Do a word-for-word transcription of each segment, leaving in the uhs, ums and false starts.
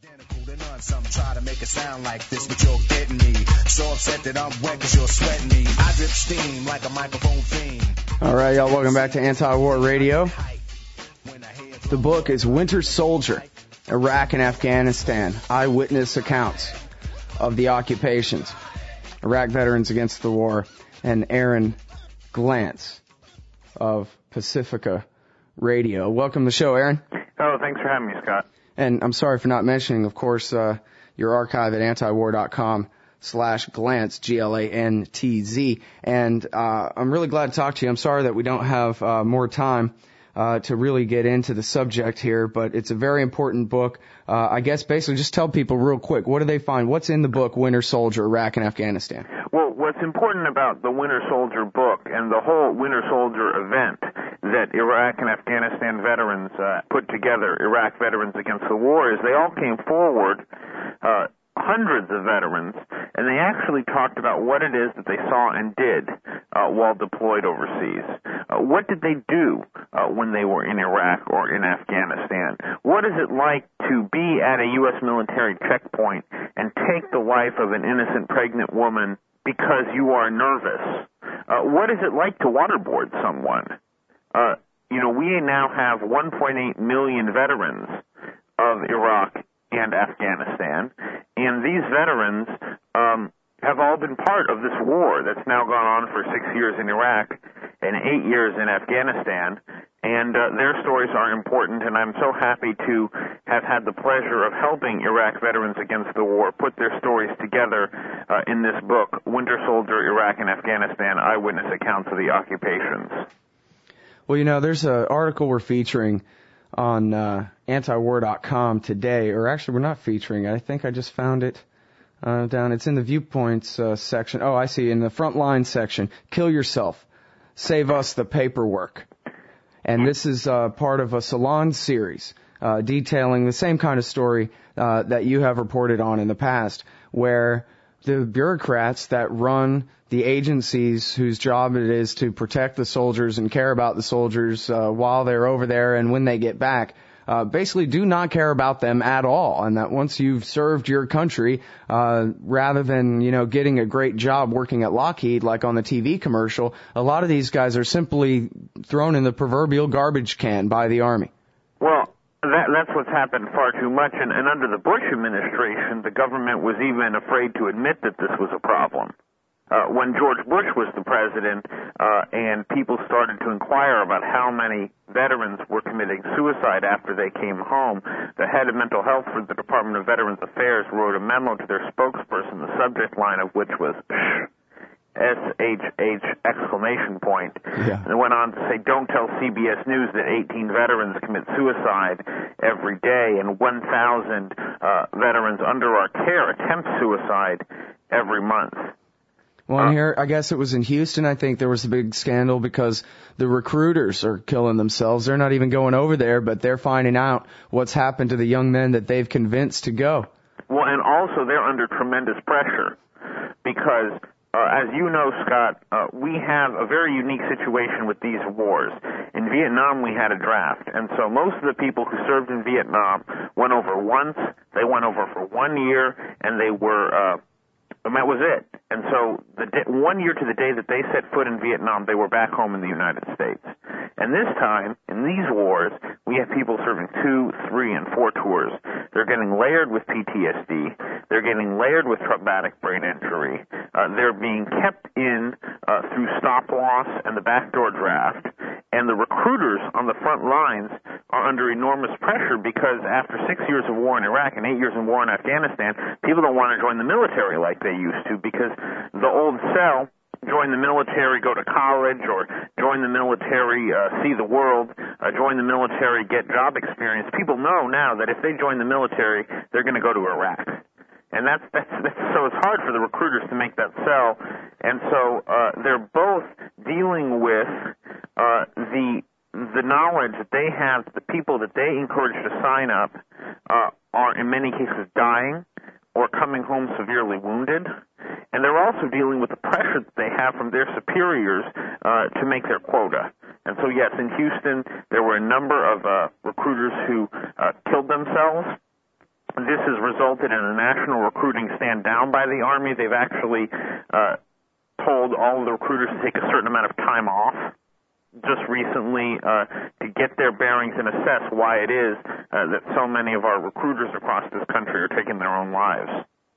Some try to make it sound like this, but you're getting me. So upset that I'm wet because you're sweating me. I drip steam like a microphone fiend. All right, y'all, welcome back to Anti-War Radio. The book is Winter Soldier, Iraq and Afghanistan, Eyewitness Accounts of the Occupations, Iraq Veterans Against the War, and Aaron Glantz of Pacifica Radio. Welcome to the show, Aaron. Oh, thanks for having me, Scott. And I'm sorry for not mentioning, of course, uh, your archive at antiwar.com slash glantz, G L A N T Z. And uh, I'm really glad to talk to you. I'm sorry that we don't have uh, more time uh, to really get into the subject here, but it's a very important book. Uh, I guess basically just tell people real quick, what do they find? What's in the book, Winter Soldier, Iraq and Afghanistan? Well, what's important about the Winter Soldier book and the whole Winter Soldier event that Iraq and Afghanistan veterans uh, put together, Iraq Veterans Against the War, is they all came forward, uh, hundreds of veterans, and they actually talked about what it is that they saw and did uh, while deployed overseas. Uh, what did they do uh, when they were in Iraq or in Afghanistan? What is it like to be at a U S military checkpoint and take the life of an innocent pregnant woman because you are nervous? Uh, what is it like to waterboard someone? Uh, you know, we now have one point eight million veterans of Iraq and Afghanistan, and these veterans um, have all been part of this war that's now gone on for six years in Iraq and eight years in Afghanistan, and uh, their stories are important, and I'm so happy to have had the pleasure of helping Iraq Veterans Against the War put their stories together uh, in this book, Winter Soldier, Iraq and Afghanistan, Eyewitness Accounts of the Occupations. Well, you know, there's an article we're featuring on uh, antiwar dot com today, or actually we're not featuring it. I think I just found it uh, down. It's in the viewpoints uh, section. Oh, I see, in the front line section. Kill yourself. Save us the paperwork. And this is uh, part of a Salon series uh, detailing the same kind of story uh, that you have reported on in the past, where the bureaucrats that run the agencies whose job it is to protect the soldiers and care about the soldiers uh, while they're over there and when they get back, uh, basically do not care about them at all. And that once you've served your country, uh, rather than, you know, getting a great job working at Lockheed like on the T V commercial, a lot of these guys are simply thrown in the proverbial garbage can by the Army. Well, That, that's what's happened far too much, and, and under the Bush administration, the government was even afraid to admit that this was a problem. Uh, when George Bush was the president uh, and people started to inquire about how many veterans were committing suicide after they came home, the head of mental health for the Department of Veterans Affairs wrote a memo to their spokesperson, the subject line of which was S H H exclamation point. Yeah. And it went on to say, don't tell C B S News that eighteen veterans commit suicide every day and one thousand uh, veterans under our care attempt suicide every month. Well, and here, I guess it was in Houston, I think there was a big scandal because the recruiters are killing themselves. They're not even going over there, but they're finding out what's happened to the young men that they've convinced to go. Well, and also they're under tremendous pressure because Uh, as you know, Scott, uh, we have a very unique situation with these wars. In Vietnam, we had a draft, and so most of the people who served in Vietnam went over once, they went over for one year, and they were, uh, and that was it. And so the day, one year to the day that they set foot in Vietnam, they were back home in the United States. And this time, in these wars, we have people serving two, three, and four tours. They're getting layered with P T S D. They're getting layered with traumatic brain injury. Uh, they're being kept in uh, through stop loss and the backdoor draft. And the recruiters on the front lines are under enormous pressure because after six years of war in Iraq and eight years of war in Afghanistan, people don't want to join the military like they used to because the old sell, join the military, go to college, or join the military, uh, see the world, uh, join the military, get job experience. People know now that if they join the military, they're going to go to Iraq. And that's, that's, that's so it's hard for the recruiters to make that sell. And so uh, they're both dealing with uh, the the knowledge that they have, the people that they encourage to sign up uh, are in many cases dying or coming home severely wounded. And they're also dealing with the pressure that they have from their superiors uh, to make their quota. And so, yes, in Houston, there were a number of uh, recruiters who uh, killed themselves. this has resulted in a national recruiting stand down by the Army. They've actually uh, told all of the recruiters to take a certain amount of time off just recently uh, to get their bearings and assess why it is uh, that so many of our recruiters across this country are taking their own lives.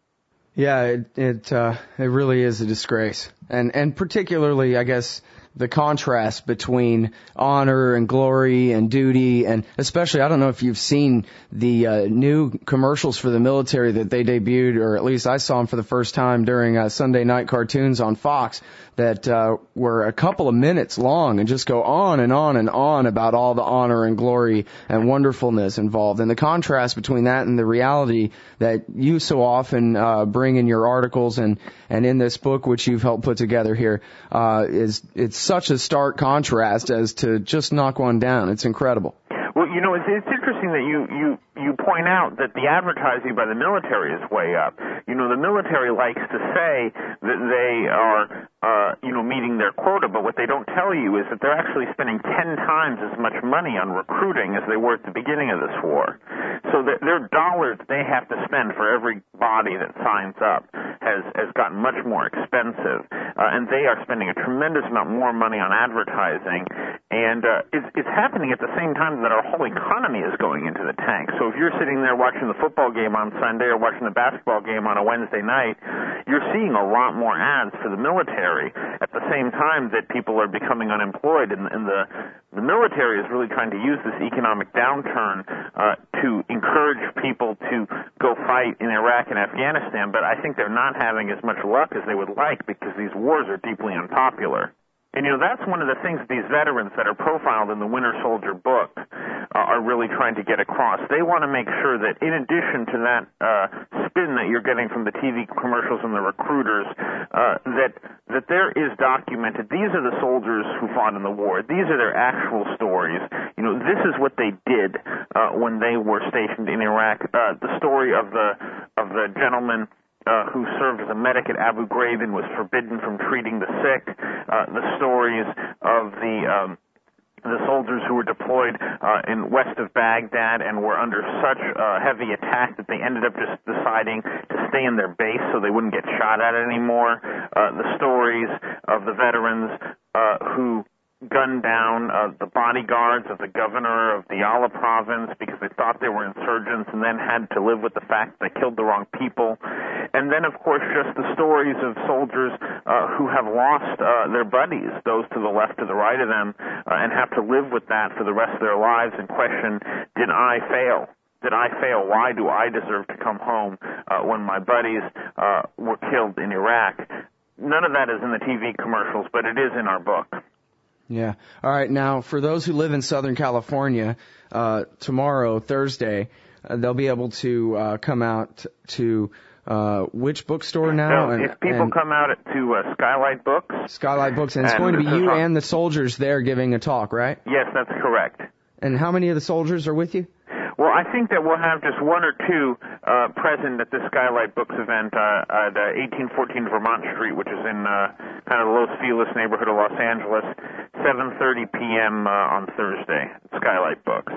Yeah, it it, uh, it really is a disgrace, and and particularly, I guess, the contrast between honor and glory and duty, and especially, I don't know if you've seen the uh, new commercials for the military that they debuted, or at least I saw them for the first time during uh, Sunday night cartoons on Fox, that uh, were a couple of minutes long and just go on and on and on about all the honor and glory and wonderfulness involved. And the contrast between that and the reality that you so often uh, bring in your articles and, and in this book, which you've helped put together here, uh, is it's such a stark contrast as to just knock one down. It's incredible. Well, you know, it's, it's interesting that you, you, you point out that the advertising by the military is way up. You know, the military likes to say that they are, uh, you know, meeting their quota, but what they don't tell you is that they're actually spending ten times as much money on recruiting as they were at the beginning of this war. So their, their dollars they have to spend for every body that signs up has, has gotten much more expensive, uh, and they are spending a tremendous amount more money on advertising, and uh, it's, it's happening at the same time that our whole economy is going into the tank. So if you're sitting there watching the football game on Sunday or watching the basketball game on a Wednesday night, you're seeing a lot more ads for the military at the same time that people are becoming unemployed, and, and the the military is really trying to use this economic downturn uh, to encourage people to go fight in Iraq and Afghanistan, but I think they're not having as much luck as they would like because these wars are deeply unpopular. And, you know, that's one of the things these veterans that are profiled in the Winter Soldier book uh, are really trying to get across. They want to make sure that in addition to that uh, spin that you're getting from the T V commercials and the recruiters, uh, that that there is documented. These are the soldiers who fought in the war. These are their actual stories. You know, this is what they did uh, when they were stationed in Iraq. Uh, the story of the of the gentleman Uh, who served as a medic at Abu Ghraib and was forbidden from treating the sick, uh, the stories of the um, the soldiers who were deployed uh, in west of Baghdad and were under such uh, heavy attack that they ended up just deciding to stay in their base so they wouldn't get shot at anymore, uh, the stories of the veterans uh, who gunned down uh, the bodyguards of the governor of Diyala province because they thought they were insurgents and then had to live with the fact that they killed the wrong people. And then, of course, just the stories of soldiers uh, who have lost uh, their buddies, those to the left, to the right of them, uh, and have to live with that for the rest of their lives and question, did I fail? Did I fail? Why do I deserve to come home uh, when my buddies uh, were killed in Iraq? None of that is in the T V commercials, but it is in our book. Yeah. All right. Now, for those who live in Southern California, uh, tomorrow, Thursday, uh, they'll be able to uh, come out to uh, which bookstore now? So and, if people and come out to uh, Skylight Books. Skylight Books, and it's and going to be you on. and the soldiers there giving a talk, right? Yes, that's correct. And how many of the soldiers are with you? Well, I think that we'll have just one or two uh, present at this Skylight Books event uh, at uh, eighteen fourteen Vermont Street, which is in uh, kind of the Los Feliz neighborhood of Los Angeles, seven thirty p.m. Uh, on Thursday at Skylight Books.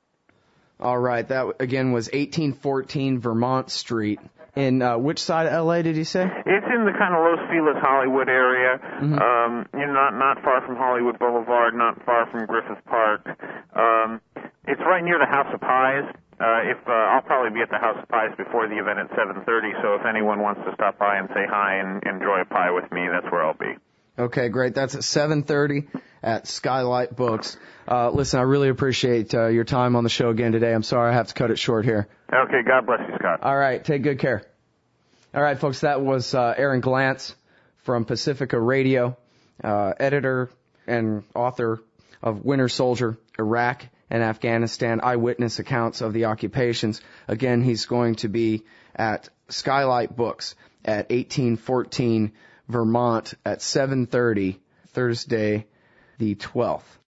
All right. That, again, was eighteen fourteen Vermont Street. In uh, which side of L A did you say? It's in the kind of Los Feliz, Hollywood area. Mm-hmm. Um, you're not not far from Hollywood Boulevard, not far from Griffith Park. Um, it's right near the House of Pies. Uh, if uh, I'll probably be at the House of Pies before the event at seven thirty. So if anyone wants to stop by and say hi and enjoy a pie with me, that's where I'll be. Okay, great. That's at seven thirty at Skylight Books. Uh, listen, I really appreciate uh, your time on the show again today. I'm sorry I have to cut it short here. Okay, God bless you, Scott. All right, take good care. All right, folks, that was uh, Aaron Glantz from Pacifica Radio, uh, editor and author of Winter Soldier, Iraq and Afghanistan, Eyewitness Accounts of the Occupations. Again, he's going to be at Skylight Books at eighteen fourteen Vermont at seven thirty Thursday the twelfth.